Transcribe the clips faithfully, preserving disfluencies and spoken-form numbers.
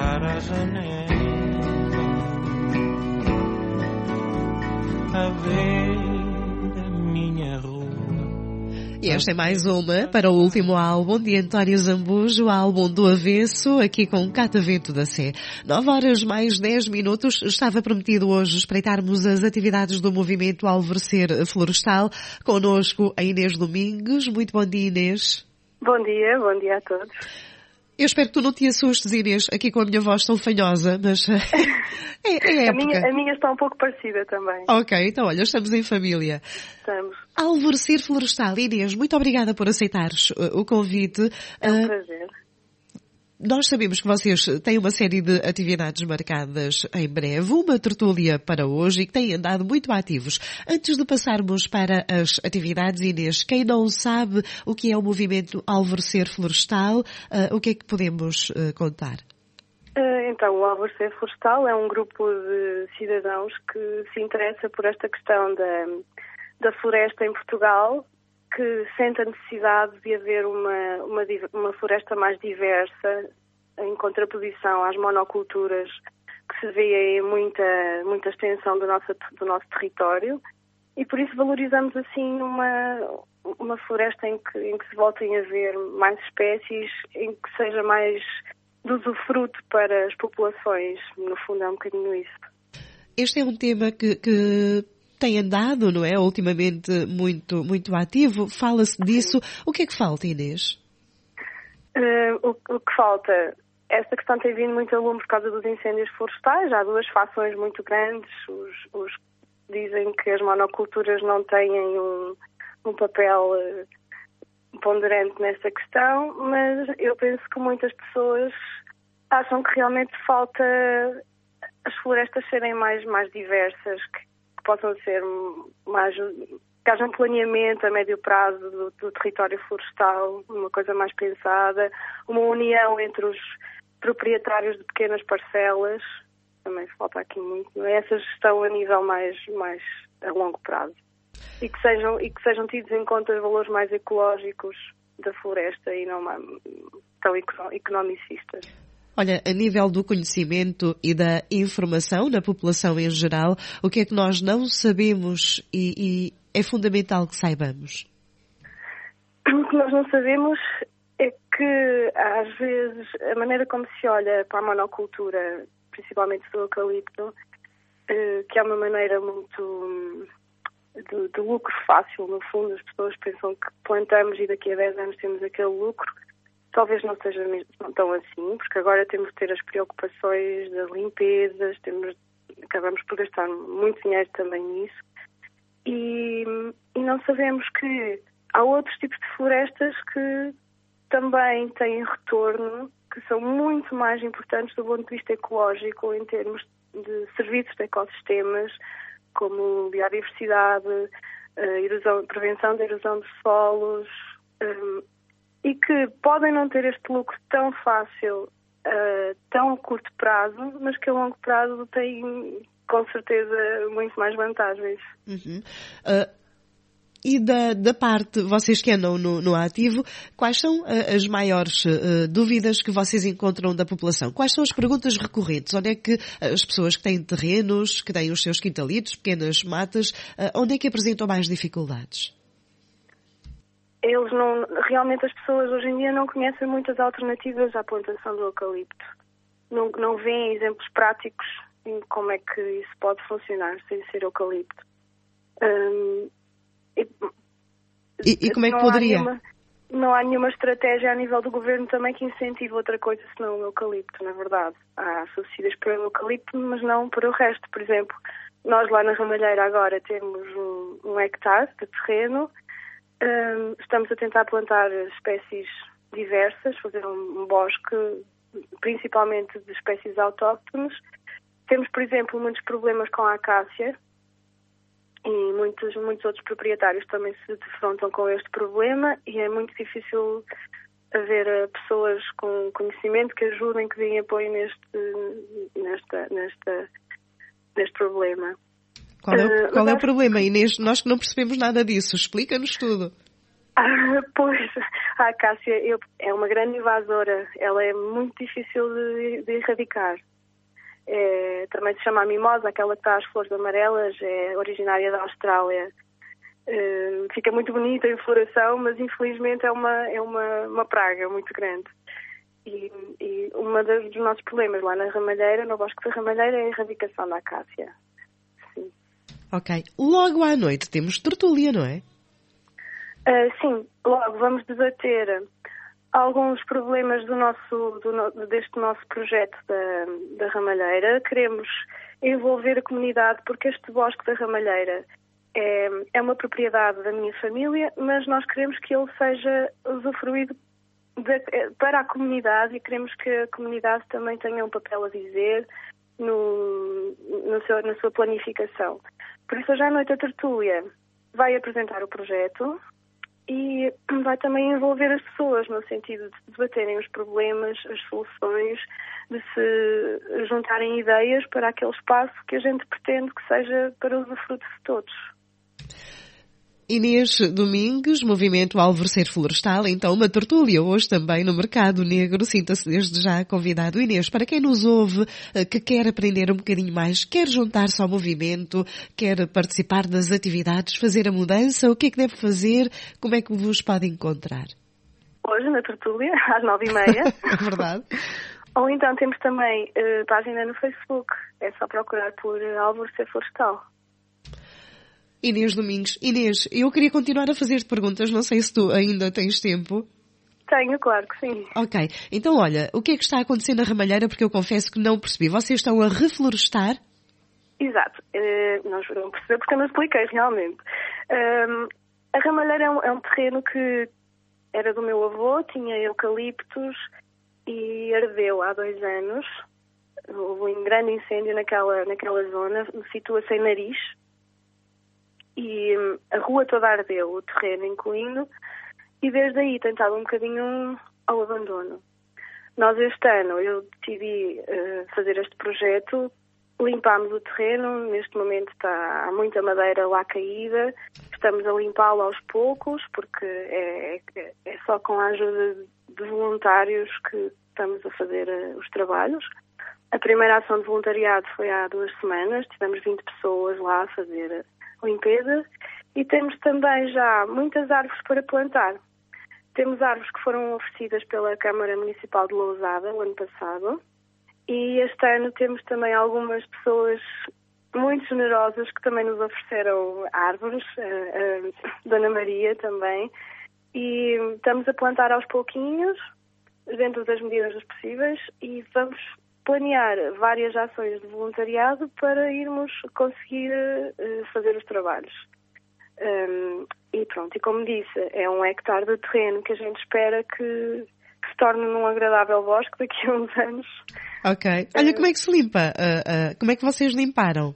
para a janela a ver a minha rua. E esta é mais uma para o último álbum de António Zambujo, o álbum do Avesso, aqui com Catavento da Sé. nove horas mais dez minutos. Estava prometido hoje espreitarmos as atividades do movimento Alvorecer Florestal. Connosco a Inês Domingos. Muito bom dia, Inês. Bom dia, bom dia a todos. Eu espero que tu não te assustes, Inês, aqui com a minha voz tão fanhosa, mas é, é a, minha, a minha está um pouco parecida também. Ok, então olha, estamos em família. Estamos. Alvorecer Florestal. Inês, muito obrigada por aceitares o convite. É um uh, prazer. Nós sabemos que vocês têm uma série de atividades marcadas em breve, uma tertúlia para hoje e que têm andado muito ativos. Antes de passarmos para as atividades, Inês, quem não sabe o que é o movimento Alvorecer Florestal, uh, o que é que podemos uh, contar? Uh, então, o Alvorecer Florestal é um grupo de cidadãos que se interessa por esta questão da, da floresta em Portugal, que sente a necessidade de haver uma, uma, uma floresta mais diversa, em contraposição às monoculturas que se vê em muita, muita extensão do nosso, do nosso território, e por isso valorizamos assim uma, uma floresta em que, em que se voltem a ver mais espécies, em que seja mais de usufruto para as populações. No fundo é um bocadinho isso. Este é um tema que... que... tem andado, não é? Ultimamente muito, muito ativo. Fala-se disso. O que é que falta, Inês? Uh, o, o que falta? Esta questão tem vindo muito a lume por causa dos incêndios florestais. Há duas fações muito grandes. Os, os dizem que as monoculturas não têm um, um papel uh, ponderante nesta questão, mas eu penso que muitas pessoas acham que realmente falta as florestas serem mais, mais diversas, que que possam ser mais, que haja um planeamento a médio prazo do, do território florestal, uma coisa mais pensada, uma união entre os proprietários de pequenas parcelas, também falta aqui muito, não é? Essa gestão a nível mais, mais a longo prazo. E que sejam, e que sejam tidos em conta os valores mais ecológicos da floresta e não tão economicistas. Olha, a nível do conhecimento e da informação da população em geral, o que é que nós não sabemos e, e é fundamental que saibamos? O que nós não sabemos é que, às vezes, a maneira como se olha para a monocultura, principalmente do eucalipto, que é uma maneira muito de, de lucro fácil, no fundo, as pessoas pensam que plantamos e daqui a dez anos temos aquele lucro. Talvez não seja mesmo tão assim, porque agora temos de ter as preocupações das limpezas, temos, acabamos por gastar muito dinheiro também nisso. E, e não sabemos que há outros tipos de florestas que também têm retorno, que são muito mais importantes do ponto de vista ecológico, em termos de serviços de ecossistemas, como biodiversidade, erosão, prevenção da erosão dos solos, um, e que podem não ter este lucro tão fácil, uh, tão a curto prazo, mas que a longo prazo têm, com certeza, muito mais vantagens. Uhum. Uh, e da, da parte, vocês que andam no, no ativo, quais são uh, as maiores uh, dúvidas que vocês encontram da população? Quais são as perguntas recorrentes? Onde é que as pessoas que têm terrenos, que têm os seus quintalitos, pequenas matas, uh, onde é que apresentam mais dificuldades? Eles não, realmente as pessoas hoje em dia não conhecem muitas alternativas à plantação do eucalipto. Não, não veem exemplos práticos em como é que isso pode funcionar sem ser eucalipto. Um, e, e, e como é que poderia? Há nenhuma, não há nenhuma estratégia a nível do governo também que incentive outra coisa senão o eucalipto, na verdade. Há subsídios para o eucalipto, mas não para o resto. Por exemplo, nós lá na Ramalheira agora temos um, um hectare de terreno. Um, estamos a tentar plantar espécies diversas, fazer um, um bosque principalmente de espécies autóctones. Temos, por exemplo, muitos problemas com a acácia e muitos, muitos outros proprietários também se defrontam com este problema e é muito difícil haver pessoas com conhecimento que ajudem, que deem apoio neste, nesta, nesta, neste problema. Qual é o, qual é o problema, Inês? Nós que não percebemos nada disso. Explica-nos tudo. Ah, pois, a acácia eu, é uma grande invasora. Ela é muito difícil de, de erradicar. É, também se chama a mimosa, aquela que dá as flores amarelas, é originária da Austrália. É, fica muito bonita em floração, mas infelizmente é uma, é uma, uma praga muito grande. E, e um dos nossos problemas lá na Ramalheira, no Bosque da Ramalheira, é a erradicação da acácia. Sim. Ok. Logo à noite temos tertúlia, não é? Uh, sim, logo vamos debater alguns problemas do nosso, do no, deste nosso projeto da, da Ramalheira. Queremos envolver a comunidade porque este Bosque da Ramalheira é, é uma propriedade da minha família, mas nós queremos que ele seja usufruído de, para a comunidade e queremos que a comunidade também tenha um papel a dizer no, no seu, na sua planificação. Por isso, hoje à noite a tertúlia vai apresentar o projeto e vai também envolver as pessoas no sentido de debaterem os problemas, as soluções, de se juntarem ideias para aquele espaço que a gente pretende que seja para o usufruto de todos. Inês Domingues, Movimento Alvorecer Florestal, então uma tertúlia hoje também no Mercado Negro. Sinta-se desde já convidado. Inês, para quem nos ouve, que quer aprender um bocadinho mais, quer juntar-se ao movimento, quer participar das atividades, fazer a mudança, o que é que deve fazer? Como é que vos pode encontrar? Hoje na tertúlia, às nove e meia. É verdade. Ou então temos também uh, página no Facebook. É só procurar por uh, Alvorecer Florestal. Inês Domingues. Inês, eu queria continuar a fazer-te perguntas, não sei se tu ainda tens tempo. Tenho, claro que sim. Ok, então olha, o que é que está a acontecer na Ramalheira, porque eu confesso que não percebi. Vocês estão a reflorestar? Exato, uh, não não percebi porque eu não expliquei realmente. Um, a Ramalheira é um, é um terreno que era do meu avô, tinha eucaliptos e ardeu há dois anos. Houve um grande incêndio naquela, naquela zona, situa-se em Nariz. E hum, a rua toda ardeu, o terreno incluindo, e desde aí tem estado um bocadinho ao abandono. Nós este ano, eu decidi uh, fazer este projeto, limpámos o terreno, neste momento está, há muita madeira lá caída, estamos a limpá-lo aos poucos, porque é, é, é só com a ajuda de voluntários que estamos a fazer uh, os trabalhos. A primeira ação de voluntariado foi há duas semanas, tivemos vinte pessoas lá a fazer limpeza e temos também já muitas árvores para plantar. Temos árvores que foram oferecidas pela Câmara Municipal de Lousada o ano passado e este ano temos também algumas pessoas muito generosas que também nos ofereceram árvores, a, a Dona Maria também, e estamos a plantar aos pouquinhos, dentro das medidas dos possíveis, e vamos planear várias ações de voluntariado para irmos conseguir uh, fazer os trabalhos. Um, e pronto, e como disse, é um hectare de terreno que a gente espera que, que se torne num agradável bosque daqui a uns anos. Ok. Olha, uh, como é que se limpa? Uh, uh, como é que vocês limparam?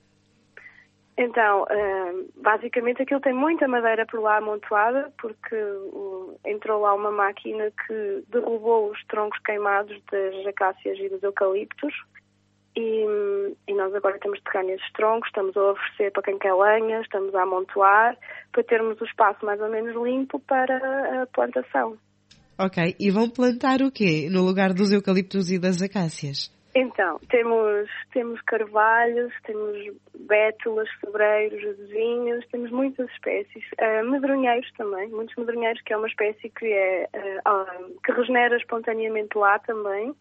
Então, uh, basicamente aquilo tem muita madeira por lá amontoada, porque uh, entrou lá uma máquina que derrubou os troncos queimados das acácias e dos eucaliptos e, e nós agora temos de pegar nesses troncos, estamos a oferecer para quem quer lenha, estamos a amontoar para termos o espaço mais ou menos limpo para a plantação. Ok, e vão plantar o quê no lugar dos eucaliptos e das acácias? Então, temos, temos carvalhos, temos bétulas, sobreiros, azevinhos, temos muitas espécies. Uh, medronheiros também, muitos medronheiros, que é uma espécie que, é, uh, uh, que regenera espontaneamente lá também.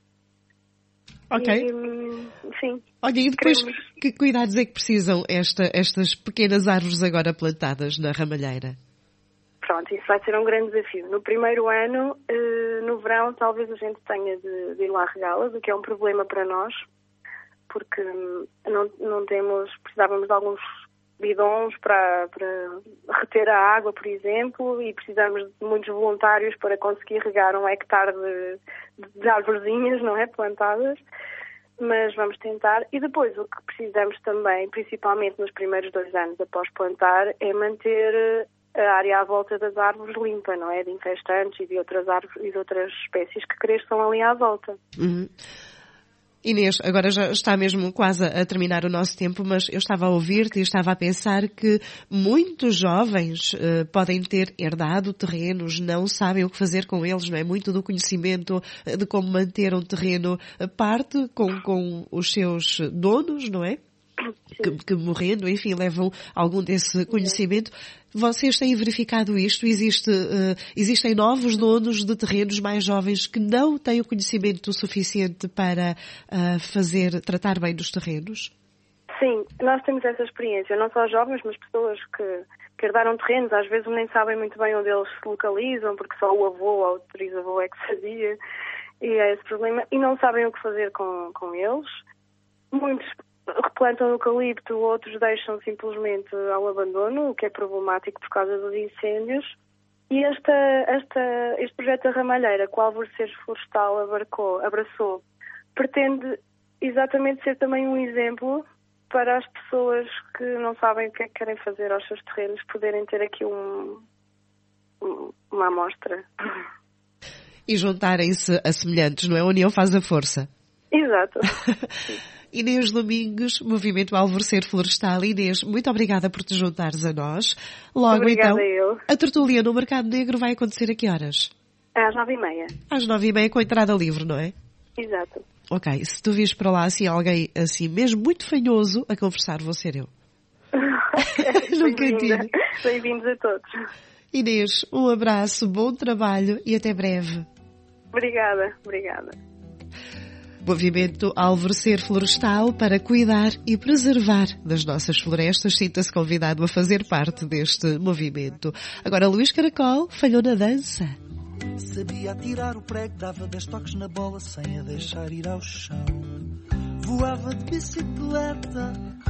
Ok. E, sim. Olha, e depois, queremos... que cuidados é que precisam esta, estas pequenas árvores agora plantadas na Ramalheira? Pronto, isso vai ser um grande desafio. No primeiro ano, uh, no verão, talvez a gente tenha de, de ir lá regá-las, o que é um problema para nós, porque um, não, não temos, precisávamos de alguns bidons para, para reter a água, por exemplo, e precisamos de muitos voluntários para conseguir regar um hectare de, de arvorezinhas, não é, plantadas, mas vamos tentar. E depois o que precisamos também, principalmente nos primeiros dois anos após plantar, é manter a área à volta das árvores limpa, não é? De infestantes e de outras árvores e de outras espécies que cresçam ali à volta. Uhum. Inês, agora já está mesmo quase a terminar o nosso tempo, mas eu estava a ouvir-te e estava a pensar que muitos jovens uh, podem ter herdado terrenos, não sabem o que fazer com eles, não é? Muito do conhecimento uh, de como manter um terreno uh, parte com, com os seus donos, não é? Que, que morrendo, enfim, levam algum desse conhecimento. Vocês têm verificado isto? Existe, uh, existem novos donos de terrenos mais jovens que não têm o conhecimento suficiente para uh, fazer, tratar bem dos terrenos? Sim, nós temos essa experiência, não só jovens, mas pessoas que, que herdaram terrenos, às vezes nem sabem muito bem onde eles se localizam, porque só o avô ou o trisavô é que sabia, e é esse problema, e não sabem o que fazer com, com eles. Muitos replantam eucalipto, outros deixam simplesmente ao abandono, o que é problemático por causa dos incêndios. E esta, esta, este projeto da Ramalheira, que o Alvorecer Florestal abarcou, abraçou, pretende exatamente ser também um exemplo para as pessoas que não sabem o que é que querem fazer aos seus terrenos, poderem ter aqui um, um, uma amostra. E juntarem-se a semelhantes, não é? A união faz a força. Exato. Inês Domingos, Movimento Alvorecer Florestal. Inês, muito obrigada por te juntares a nós. Logo Obrigada então, eu. A tertulia no Mercado Negro vai acontecer a que horas? Às nove e meia. Às nove e meia com a entrada livre, não é? Exato. Ok, se tu vires para lá assim alguém assim mesmo muito fanhoso a conversar, vou ser eu. No cantinho. Bem-vindos a todos. Inês, um abraço, bom trabalho e até breve. Obrigada, obrigada. Movimento Alvorecer Florestal para cuidar e preservar das nossas florestas. Sinta-se convidado a fazer parte deste movimento. Agora Luís Caracol falhou na dança. Sabia atirar o prego, dava dez toques na bola sem a deixar ir ao chão. Voava de bicicleta